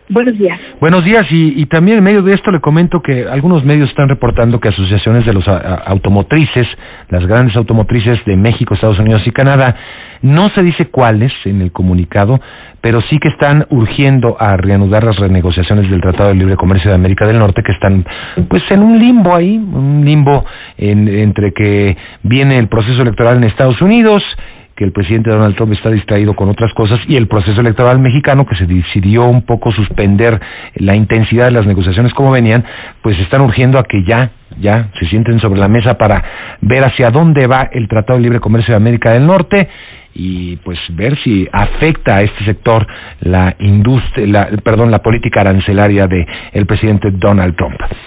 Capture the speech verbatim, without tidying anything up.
Buenos días. Buenos días, y, y también en medio de esto le comento que algunos medios están reportando que asociaciones de los a, a, automotrices, las grandes automotrices de México, Estados Unidos y Canadá, no se dice cuáles en el comunicado, pero sí que están urgiendo a reanudar las renegociaciones del Tratado de Libre Comercio de América del Norte, que están pues en un limbo ahí, un limbo en, entre que viene el proceso electoral en Estados Unidos, que el presidente Donald Trump está distraído con otras cosas, y el proceso electoral mexicano, que se decidió un poco suspender la intensidad de las negociaciones como venían, pues están urgiendo a que ya, ya se sienten sobre la mesa para ver hacia dónde va el Tratado de Libre Comercio de América del Norte, y pues ver si afecta a este sector la industria, la, perdón, la política arancelaria de el presidente Donald Trump.